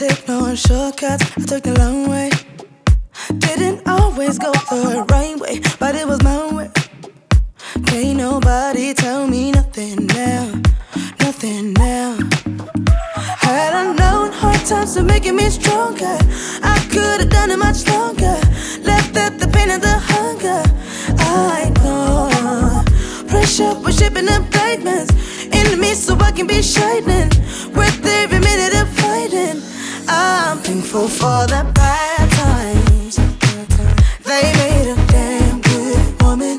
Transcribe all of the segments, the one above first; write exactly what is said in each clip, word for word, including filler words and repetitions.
take no shortcuts, I took the long way. Didn't always go the right way, but it was my way. Can't nobody tell me nothing now, nothing now. Had I known hard times were making me stronger, I could've done it much longer. Left at the pain and the hunger. I know pressure was shaping up diamonds into me so I can be shining. Worth every minute of fighting. I'm thankful for the bad times. They made a damn good woman.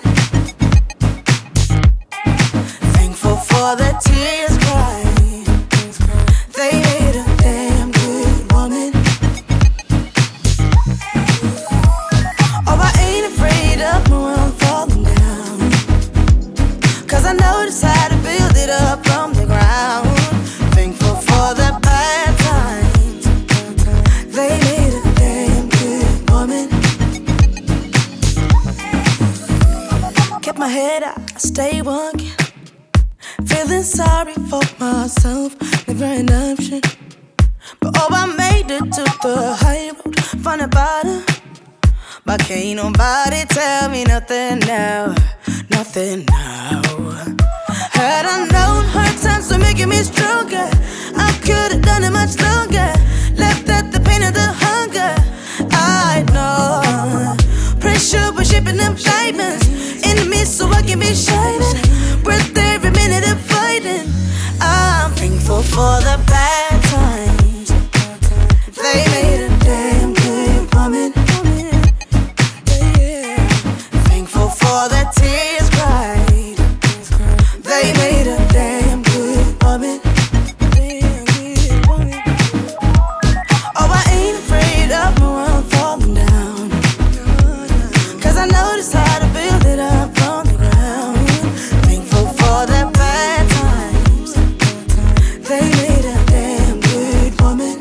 Thankful for the tears cried. They made a damn good woman. Oh, I ain't afraid of my world falling down, 'cause I noticed how to build it up from the ground. Thankful for the bad times. They made a damn good woman. Kept my head up, I stay walking. Feeling sorry for myself, never an option. But oh, I made it to the high road from the bottom. But can't nobody tell me nothing now, nothing now. Had I known hard times were making me stronger, I could've done it much longer. Left at the pain and the hunger. I know pressure was shipping up diamonds into me so I can be shining. Worth every minute of fighting. I'm thankful for the bad times. They made a damn good woman. Thankful for the tears cried. They made a damn good woman. Oh, I ain't afraid of my world falling down, 'cause I noticed how to build it up from the ground. Thankful for the bad times. They made a damn good woman.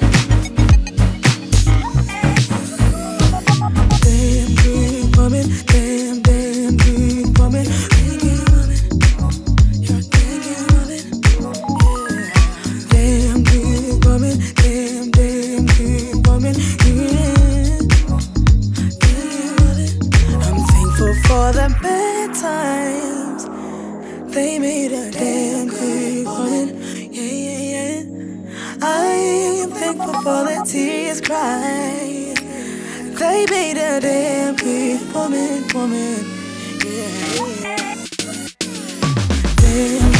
Damn good woman. Damn, damn good woman. Damn good woman. You're a damn good woman. Yeah. Damn good woman. Damn, damn good woman. Yeah. Damn woman. I'm thankful for the bad times. They made a damn good woman. Yeah, yeah, yeah. I am thankful for the tears cried. They made a damn good woman, woman. Yeah, yeah. Damn